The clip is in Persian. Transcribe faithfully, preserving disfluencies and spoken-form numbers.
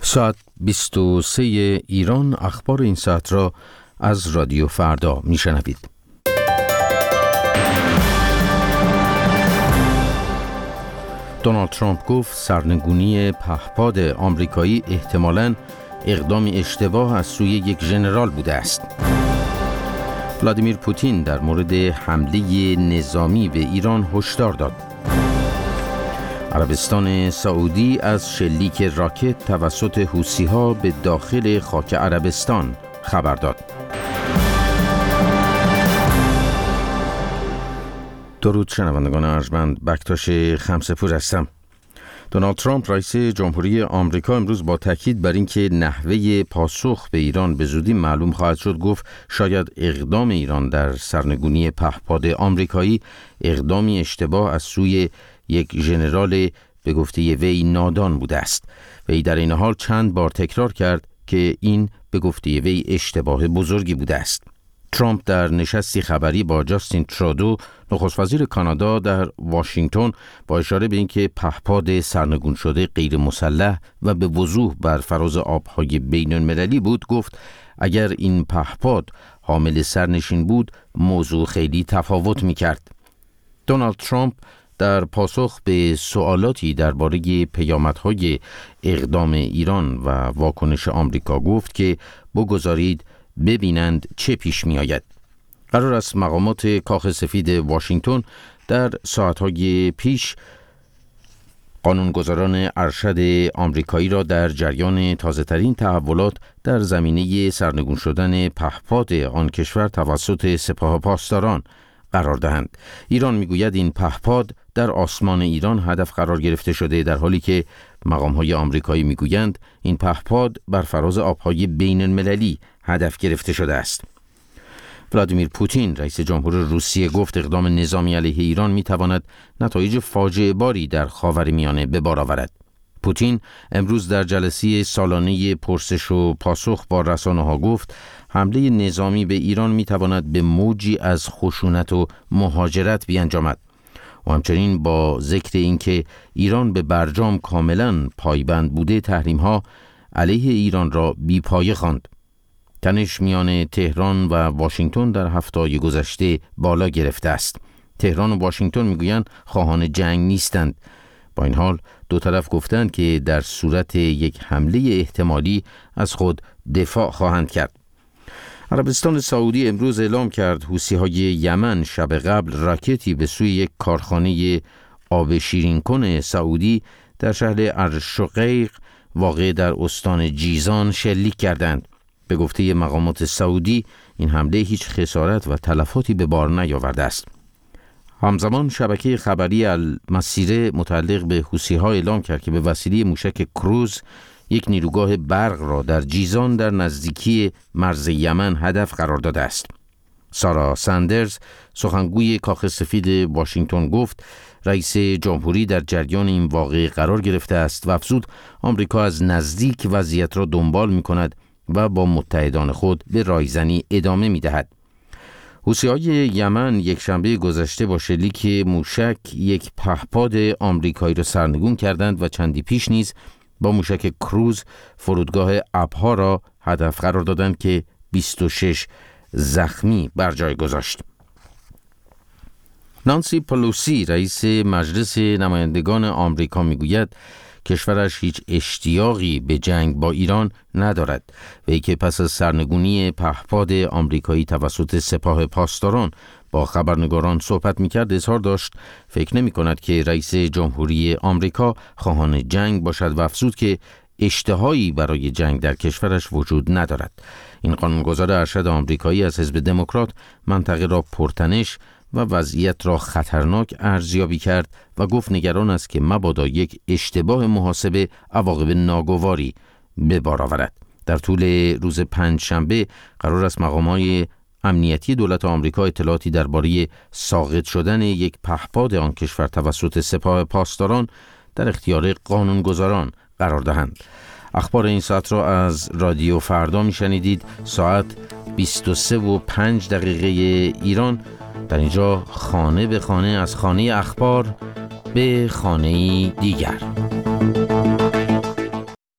ساعت بیست و سه ایران. اخبار این ساعت را از رادیو فردا میشنوید. دونالد ترامپ گفت سرنگونی پهپاد آمریکایی احتمالاً اقدامی اشتباه از سوی یک ژنرال بوده است. ولادیمیر پوتین در مورد حمله نظامی به ایران هشدار داد. عربستان سعودی از شلیک راکت توسط حوثی‌ها به داخل خاک عربستان خبر داد. درود شنوندگان ارجمند، بکتاش خمسه‌پور هستم. دونالد ترامپ رئیس جمهوری آمریکا امروز با تاکید بر اینکه نحوه پاسخ به ایران به زودی معلوم خواهد شد گفت شاید اقدام ایران در سرنگونی پهپاد آمریکایی اقدامی اشتباه از سوی یک ژنرال به گفته وی نادان بوده است. وی در این حال چند بار تکرار کرد که این به گفته وی اشتباه بزرگی بوده است. ترامپ در نشستی خبری با جاستین ترودو نخست وزیر کانادا در واشنگتن با اشاره به اینکه پهپاد سرنگون شده غیر مسلح و به وضوح بر فراز آبهای بین المللی بود گفت اگر این پهپاد حامل سرنشین بود موضوع خیلی تفاوت می‌کرد. دونالد ترامپ در پاسخ به سوالاتی درباره پیامدهای اقدام ایران و واکنش آمریکا گفت که بگذارید ببینند چه پیش می آید. قرار است مقامات کاخ سفید واشنگتن در ساعتهای پیش قانونگذاران ارشد آمریکایی را در جریان تازه‌ترین تحولات در زمینه سرنگون شدن پهپاد آن کشور توسط سپاه پاسداران قرار دهند. ایران میگوید این پهپاد در آسمان ایران هدف قرار گرفته شده، در حالی که مقام‌های آمریکایی میگویند این پهپاد بر فراز آبهای بین المللی هدف گرفته شده است. ولادیمیر پوتین رئیس جمهور روسیه گفت اقدام نظامی علیه ایران میتواند نتایج فاجعه باری در خاورمیانه به بار آورد. پوتین امروز در جلسه سالانه پرسش و پاسخ با رسانه‌ها گفت حمله نظامی به ایران میتواند به موجی از خشونت و مهاجرت بیانجامد و همچنین با ذکر اینکه ایران به برجام کاملا پایبند بوده تحریم‌ها علیه ایران را بی‌پایه خواند. تنش میان تهران و واشنگتن در هفته‌های گذشته بالا گرفته است. تهران و واشنگتن میگویند خواهان جنگ نیستند. با این حال دو طرف گفتند که در صورت یک حمله احتمالی از خود دفاع خواهند کرد. عربستان سعودی امروز اعلام کرد حوثی‌های یمن شب قبل راکتی به سوی یک کارخانه آب شیرین کن سعودی در شهر الشقیق واقع در استان جیزان شلیک کردند. به گفته مقامات سعودی این حمله هیچ خسارت و تلفاتی به بار نیاورده است. همزمان شبکه خبری المسیره متعلق به حوثی‌ها اعلام کرد که به وسیله موشک کروز یک نیروگاه برق را در جیزان در نزدیکی مرز یمن هدف قرار داده است. سارا ساندرز سخنگوی کاخ سفید واشنگتن گفت رئیس جمهوری در جریان این واقعه قرار گرفته است و افزود آمریکا از نزدیک وضعیت را دنبال می کند و با متحدان خود به رایزنی ادامه می دهد. حوثی‌های یمن یک شنبه گذشته با شلیک موشک یک پهپاد آمریکایی را سرنگون کردند و چندی پیش نیز با موشک کروز فرودگاه ابها را هدف قرار دادند که بیست و شش زخمی بر جای گذاشت. نانسی پلوسی رئیس مجلس نمایندگان آمریکا میگوید کشورش هیچ اشتیاقی به جنگ با ایران ندارد و ای که پس از سرنگونی پهپاد آمریکایی توسط سپاه پاسداران با خبرنگاران صحبت می‌کرد اظهار داشت فکر نمی‌کند که رئیس جمهوری آمریکا خواهان جنگ باشد و افزود که اشتهایی برای جنگ در کشورش وجود ندارد. این قانونگذار ارشد آمریکایی از حزب دموکرات منطقه را پرتنش و وضعیت را خطرناک ارزیابی کرد و گفت نگران است که مبادا یک اشتباه محاسبه عواقب ناگواری به بار آورد. در طول روز پنجشنبه قرار است مقامات امنیتی دولت آمریکا اطلاعاتی درباره ساقط شدن یک پهپاد آن کشور توسط سپاه پاسداران در اختیار قانونگذاران قرار دهند. اخبار این ساعت را از رادیو فردا میشنیدید. ساعت بیست و سه و پنج دقیقه ایران. در اینجا خانه به خانه، از خانه اخبار به خانه دیگر.